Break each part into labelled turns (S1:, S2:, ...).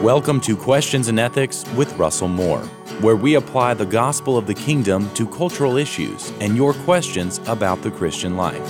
S1: Welcome to Questions in Ethics with Russell Moore, where we apply the gospel of the kingdom to cultural issues and your questions about the Christian life.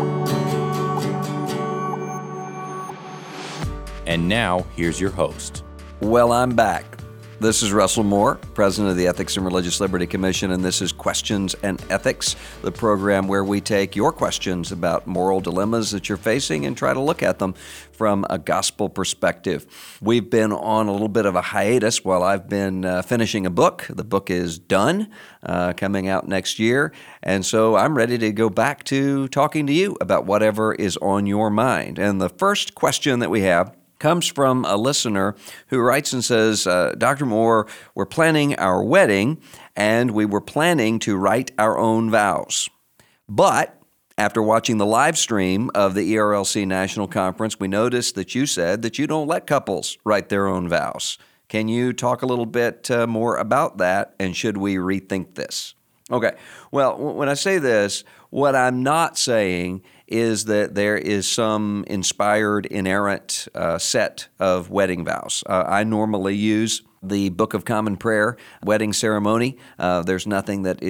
S1: And now, here's your host.
S2: Well, I'm back. This is Russell Moore, president of the Ethics and Religious Liberty Commission, and this is Questions and Ethics, the program where we take your questions about moral dilemmas that you're facing and try to look at them from a gospel perspective. We've been on a little bit of a hiatus while I've been finishing a book. The book is done, coming out next year, and so I'm ready to go back to talking to you about whatever is on your mind. And the first question that we have comes from a listener who writes and says, Dr. Moore, we're planning our wedding, and we were planning to write our own vows. But after watching the live stream of the ERLC National Conference, we noticed that you said that you don't let couples write their own vows. Can you talk a little bit more about that, and should we rethink this? Okay, well, when I say this, what I'm not saying is that there is some inspired, inerrant set of wedding vows. I normally use the Book of Common Prayer wedding ceremony. There's nothing that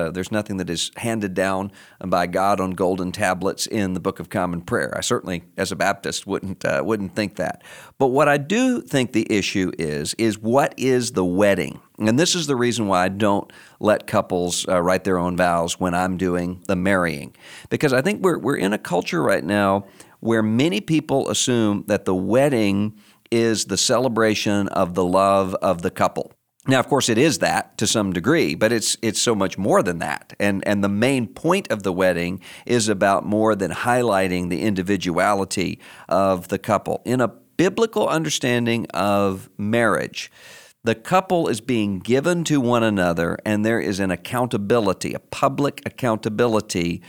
S2: is handed down by God on golden tablets in the Book of Common Prayer. I certainly, as a Baptist, wouldn't think that. But what I do think the issue is what is the wedding? And this is the reason why I don't let couples write their own vows when I'm doing the marrying. Because I think we're in a culture right now where many people assume that the wedding is the celebration of the love of the couple. Now, of course, it is that to some degree, but it's so much more than that. And the main point of the wedding is about more than highlighting the individuality of the couple. In a biblical understanding of marriage, the couple is being given to one another, and there is an accountability, a public accountability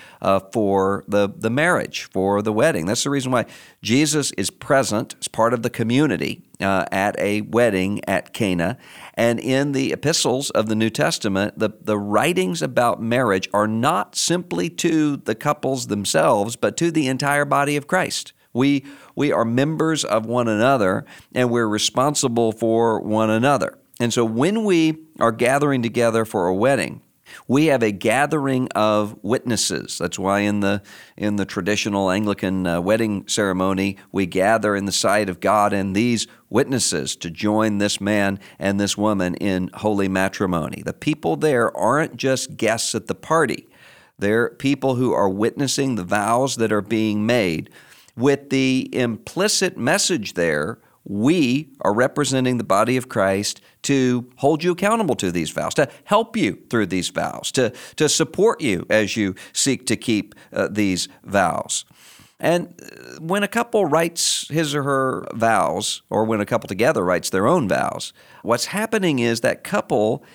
S2: for the marriage, for the wedding. That's the reason why Jesus is present as part of the community at a wedding at Cana. And in the epistles of the New Testament, the writings about marriage are not simply to the couples themselves, but to the entire body of Christ. We are members of one another, and we're responsible for one another. And so when we are gathering together for a wedding, we have a gathering of witnesses. That's why in the traditional Anglican wedding ceremony, we gather in the sight of God and these witnesses to join this man and this woman in holy matrimony. The people there aren't just guests at the party. They're people who are witnessing the vows that are being made, with the implicit message there, we are representing the body of Christ to hold you accountable to these vows, to help you through these vows, to support you as you seek to keep these vows. And when a couple writes his or her vows, or when a couple together writes their own vows, what's happening is that couple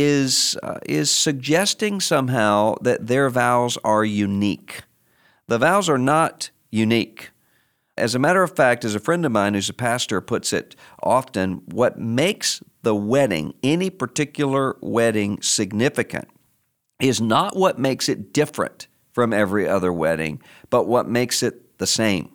S2: is suggesting somehow that their vows are unique. The vows are not unique. As a matter of fact, as a friend of mine who's a pastor puts it often, what makes the wedding, any particular wedding, significant is not what makes it different from every other wedding, but what makes it the same.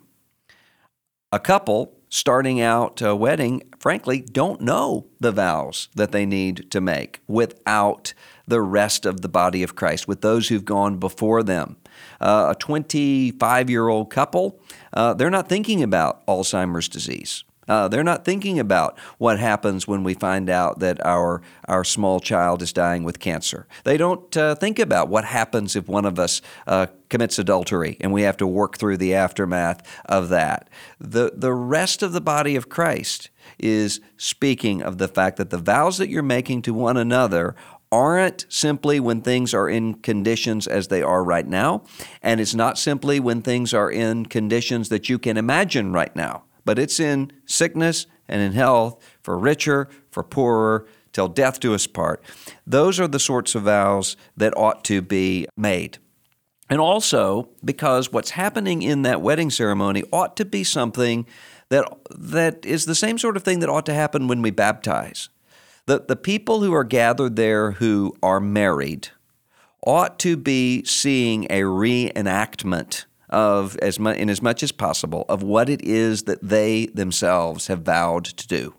S2: A couple starting out a wedding, frankly, don't know the vows that they need to make without the rest of the body of Christ, with those who've gone before them. A 25-year-old couple, they're not thinking about Alzheimer's disease. They're not thinking about what happens when we find out that our small child is dying with cancer. They don't think about what happens if one of us commits adultery and we have to work through the aftermath of that. The rest of the body of Christ is speaking of the fact that the vows that you're making to one another aren't simply when things are in conditions as they are right now, and it's not simply when things are in conditions that you can imagine right now, but it's in sickness and in health, for richer, for poorer, till death do us part. Those are the sorts of vows that ought to be made. And also because what's happening in that wedding ceremony ought to be something that is the same sort of thing that ought to happen when we baptize. The people who are gathered there who are married ought to be seeing a reenactment of, as much as possible, of what it is that they themselves have vowed to do.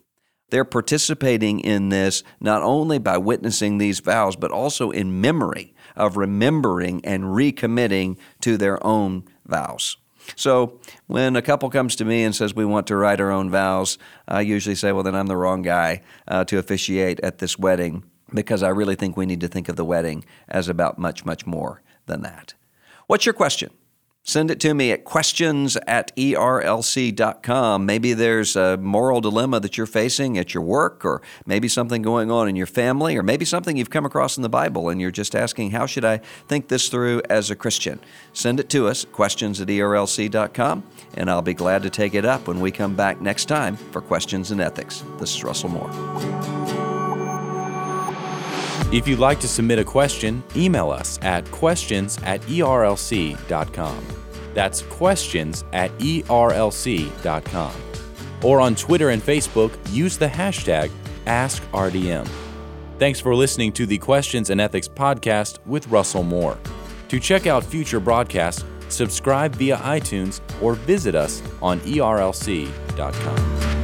S2: They're participating in this not only by witnessing these vows, but also in memory of remembering and recommitting to their own vows. So when a couple comes to me and says we want to write our own vows, I usually say, well, then I'm the wrong guy to officiate at this wedding, because I really think we need to think of the wedding as about much, much more than that. What's your question? Send it to me at questions@erlc.com. Maybe there's a moral dilemma that you're facing at your work, or maybe something going on in your family, or maybe something you've come across in the Bible and you're just asking, how should I think this through as a Christian? Send it to us at questions@erlc.com, and I'll be glad to take it up when we come back next time for Questions and Ethics. This is Russell Moore.
S1: If you'd like to submit a question, email us at questions@erlc.com. That's questions@erlc.com. Or on Twitter and Facebook, use the hashtag AskRDM. Thanks for listening to the Questions and Ethics podcast with Russell Moore. To check out future broadcasts, subscribe via iTunes or visit us on erlc.com.